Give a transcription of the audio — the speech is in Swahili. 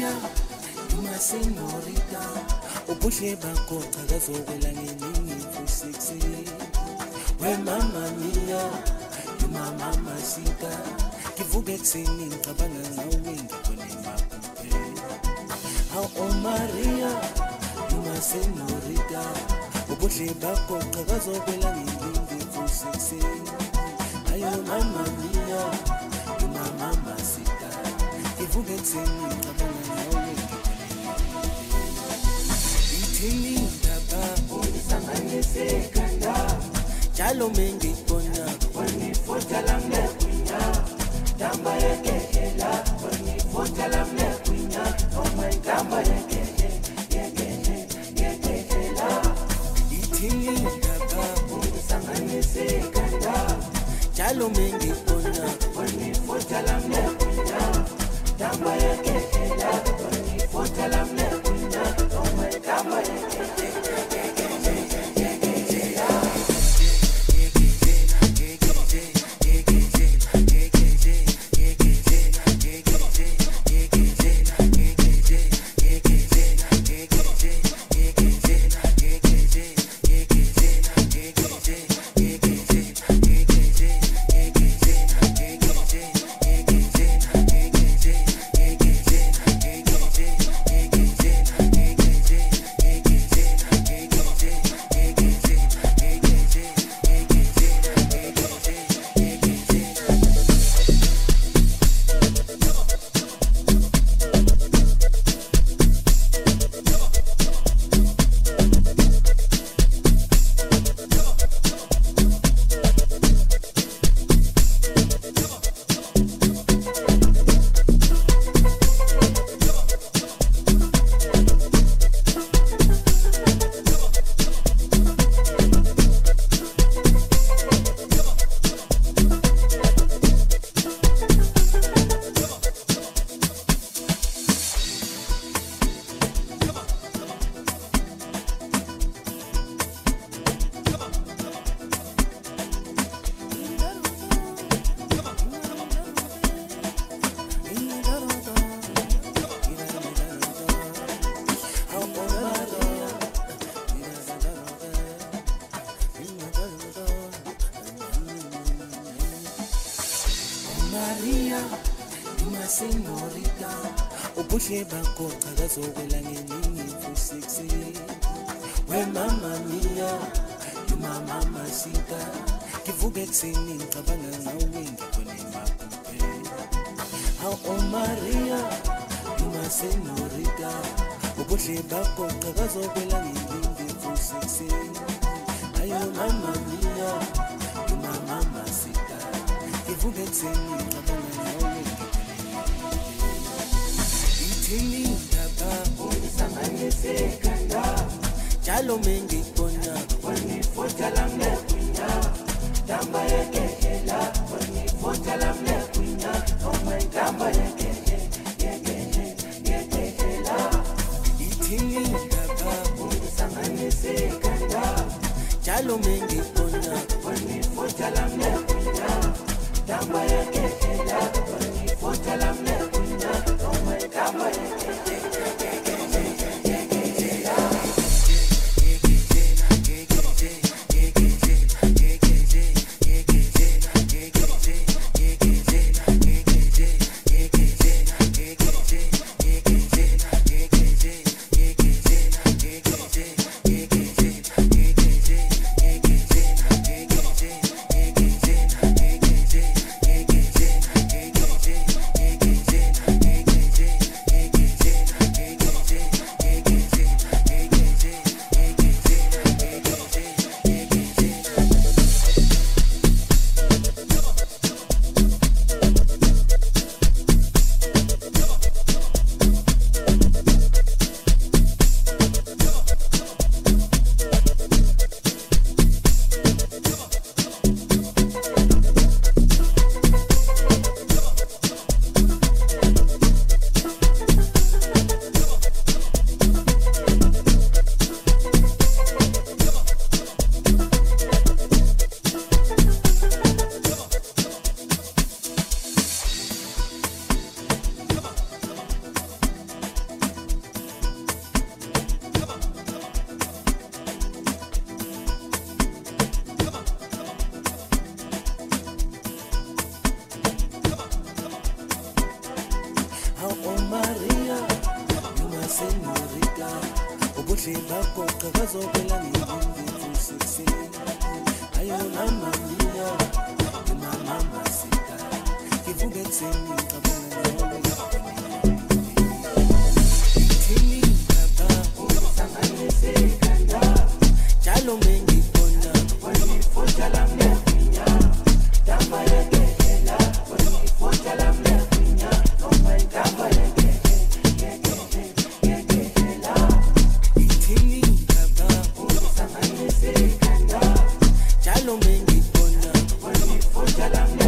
Maria, uma señorita, ubuhle bakho chakazokwela ngeningi fu-sexy. We mamma mia, uma mamacita, ngivuke ekuseni ngicabanga ngawe ngikone maphuphe. Oh Maria, uma señorita, ubuhle bakho chakazokwela ngeningi fu-sexy. Ayo mamma mia, uma mamacita, ngivuke ekuseni ngicabanga ngawe ngikone maphuphe. Jalo mengi konya wani fota la mekunya damba yake hela wani fota la mekunya oh my damba yake hela itini daba unisangane sekanda jalo mengi konya wani fota la mekunya damba yake hela wani fota la mekunya oh my damba yake Maria, uma señorita, ubuhle bakho chakazokwela ngeningi fu-sexy. We mamma mia, uma mamacita, ngivuke ekuseni ngicabanga ngawe ngikone maphuphe. Oh Maria, uma señorita, ubuhle bakho chakazokwela ngeningi fu-sexy. Ayo mamma mia, uma mamacita, ngivuke ekuseni ngicabanga ngawe itini daba unisangane sekanda jalo mengi konya wani fota la mekunya damba yake hela wani fota la mekunya oh my damba yake hela itini daba unisangane sekanda jalo mengi konya wani fota la mekunya damba yake hela wani fota la mekunya oh my damba yake hela bakoqa bazobela ngikuthi ayo mama mia mama sita kivuke tseni kabona thini baba usanganise kanda jalo mengi kona wanifuta la mnya tamba yake hela wanifuta la mnya tamba yake Jalo mengi kona, wanifuta la mnya